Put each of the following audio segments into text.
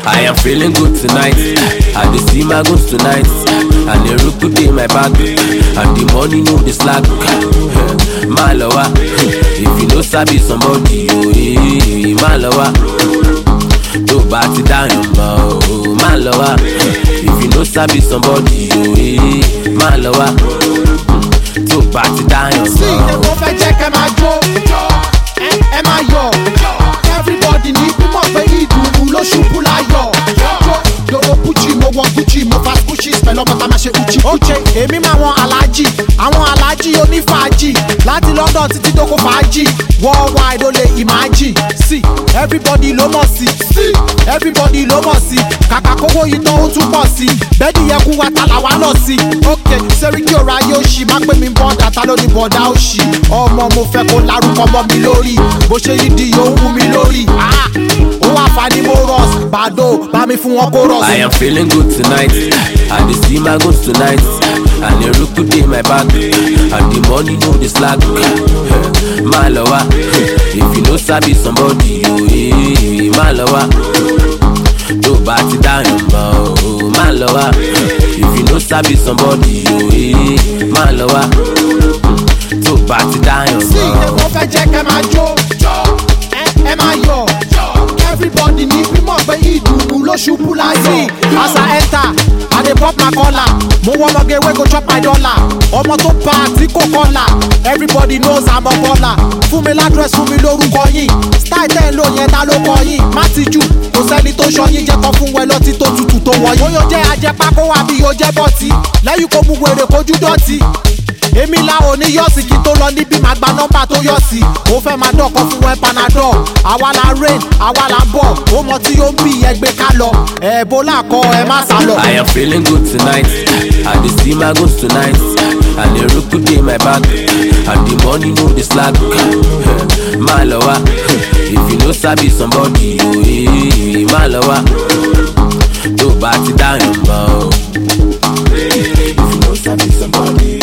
I am feeling good tonight. I dey see my goals tonight. And the rook could be my back. And the money know the slack. My lover, if you know sabi somebody, my lover. To party down your mouth, my lover. If you know sabi somebody, my lover. To party down your mouth. See, they won't check my joke. Am I yo? Everybody need to move for it. Ulo shupula yo. Yo Gucci, mo want Gucci, mo fast Gucci. Spell on my tamashe Uchi. Okay, èmi máa wọn aláàjì, àwọn aláàjì onífàájì. Láti London títí dóko fàájì. Worldwide ó lè imagine. See, everybody ló mọ̀ sí. See, everybody ló mọ̀ sí. Kàkà kówó yìí tán ó tún pọ̀ sí. Bẹ́ẹ̀ni yẹ kú wa tàlà wá lọ sí. Okay, Sẹ́ríkì ọ̀rọ̀ ayé òṣì, má pè mí bọ́dà, ta ló ní bọ́dà òṣì. Ọmọ mo fẹ́ kó larúkọ mọ́ mi lórí. Bó ṣe yí di yóò wú mi lórí. Ó wà fani mo rọ̀s, bàdó, bá mi fún wọn kó rọ̀s. I am feeling good tonight. I dey see my goals tonight. And the rook could be my back. And the money know the slack. My lover, if you know sabi somebody, my lover. To party down your mouth, my lover. If you know sabi somebody, my lover. To party down your mouth. See, they won't check my joke. Am I yo? Everybody need to move for it. Ulo shupula yo. As I enter, I dey pop my collar. Mo wanna get we go chop my dollar. Ọmọ tó party kò kọ́là. Everybody knows I'm a baller. Fún mi ládrẹ́s, fún mi lórúkọ yín. Style tẹ́ ló yẹn ta ló kọ yín. Má ti jù, kò sẹ́ni tó ṣọyín. Jẹ́ kan fún wẹ lọ́tí tó tutù tó wọ̀nyí. Bóyá jẹ́ ajẹ́pákó wá bí yóò jẹ́ bọ́tì. Lẹ́yìn kó mú wèrè kojú dọ̀tí. Èmi la ò ní yọ̀sì kí tó lọ níbí máa gba nọ́mbà tó yọ̀sì. Ó fẹ́ máa dọ̀kọ̀ fún ẹ panadol. Àwa la rain, àwa la bọ̀. Ó mọ tí ó ń bì ẹgbẹ́ ká lọ. Ẹ̀bólà kọ ẹ má sá lọ. I am feeling good tonight. I dey see my goals tonight. And the rook could be my back. And the money know the slack. My lover, if you know sabi somebody, my lover. To party down your mouth. If you know sabi somebody.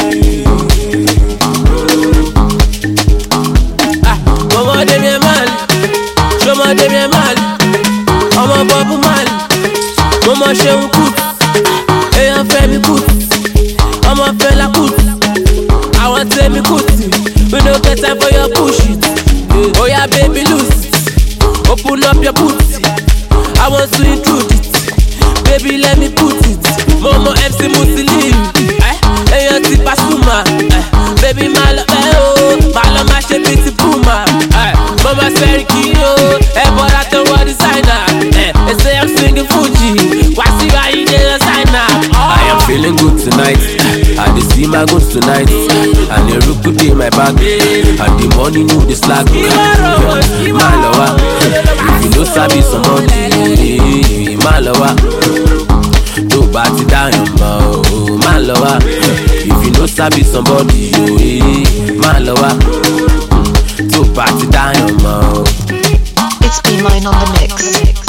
Ọmọ Damian Marley, ṣọmọ Damian Marley, ọmọ Bob Marley, mo mọ Ṣeun Kuti, èèyàn Fẹ́mi Kuti, ọmọ Fẹlá Kuti, àwọn Tẹ́mi Kuti, we no get time for your bullshit. Oya baby lose it, open up your booty, I want to intrude it, baby let me put it. Mo mọ MC Musiliu, èèyàn ti Pasuma, baby má lọ bẹ́ẹ̀ o, má lọ má ṣe bí ti Puma. Mama Sẹ́ríkì o, ẹ bọ́ra tó wọ designer. They say I'm singing Fuji, wá sí báyìí dé lọ sign up. I am feeling good tonight. I dey see my goals tonight. And the rook could be my back. And the money know the slack. My lover, if you know sabi somebody, my lover. To party down your mouth, my lover. If you know sabi somebody, my lover. To party down your mouth. It's Be Mine on the mix.